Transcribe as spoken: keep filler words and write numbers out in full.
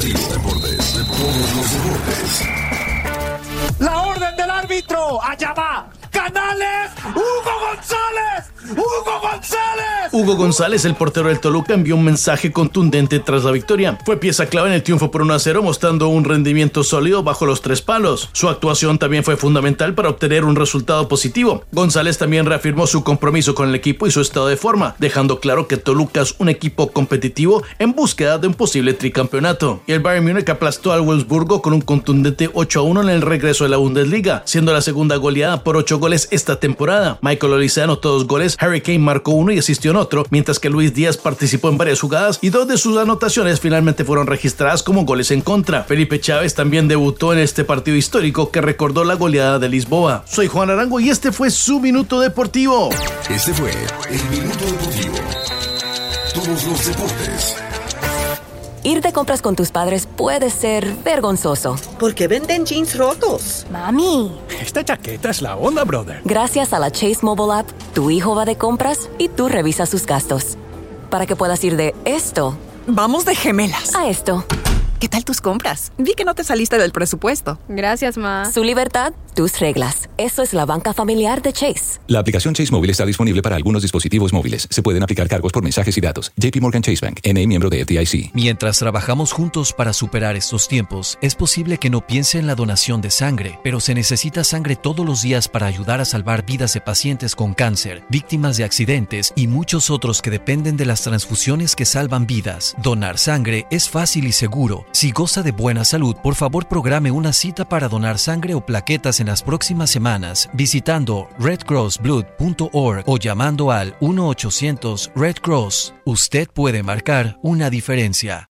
Deportes, deportes, todos los deportes. La orden del árbitro, allá va. Canales, Hugo González, Hugo González. Hugo González, el portero del Toluca, envió un mensaje contundente tras la victoria. Fue pieza clave en el triunfo por uno a cero, mostrando un rendimiento sólido bajo los tres palos. Su actuación también fue fundamental para obtener un resultado positivo. González también reafirmó su compromiso con el equipo y su estado de forma, dejando claro que Toluca es un equipo competitivo en búsqueda de un posible tricampeonato. Y el Bayern Múnich aplastó al Wolfsburgo con un contundente ocho a uno en el regreso de la Bundesliga, siendo la segunda goleada por ocho goles esta temporada. Michael Olise anotó dos goles, Harry Kane marcó uno y asistió en otro, mientras que Luis Díaz participó en varias jugadas y dos de sus anotaciones finalmente fueron registradas como goles en contra. Felipe Chávez también debutó en este partido histórico que recordó la goleada de Lisboa. Soy Juan Arango y este fue su Minuto Deportivo. Este fue el Minuto Deportivo. Todos los deportes. Ir de compras con tus padres puede ser vergonzoso. ¿Por qué venden jeans rotos? Mami, esta chaqueta es la onda, brother. Gracias a la Chase Mobile App, tu hijo va de compras y tú revisas sus gastos. Para que puedas ir de esto... Vamos de gemelas. A esto. ¿Qué tal tus compras? Vi que no te saliste del presupuesto. Gracias, ma. Su libertad, tus reglas. Eso es la banca familiar de Chase. La aplicación Chase Móvil está disponible para algunos dispositivos móviles. Se pueden aplicar cargos por mensajes y datos. J P Morgan Chase Bank, N A miembro de F D I C. Mientras trabajamos juntos para superar estos tiempos, es posible que no piense en la donación de sangre, pero se necesita sangre todos los días para ayudar a salvar vidas de pacientes con cáncer, víctimas de accidentes y muchos otros que dependen de las transfusiones que salvan vidas. Donar sangre es fácil y seguro. Si goza de buena salud, por favor programe una cita para donar sangre o plaquetas en las próximas semanas visitando red cross blood punto org o llamando al uno ochocientos red cross. Usted puede marcar una diferencia.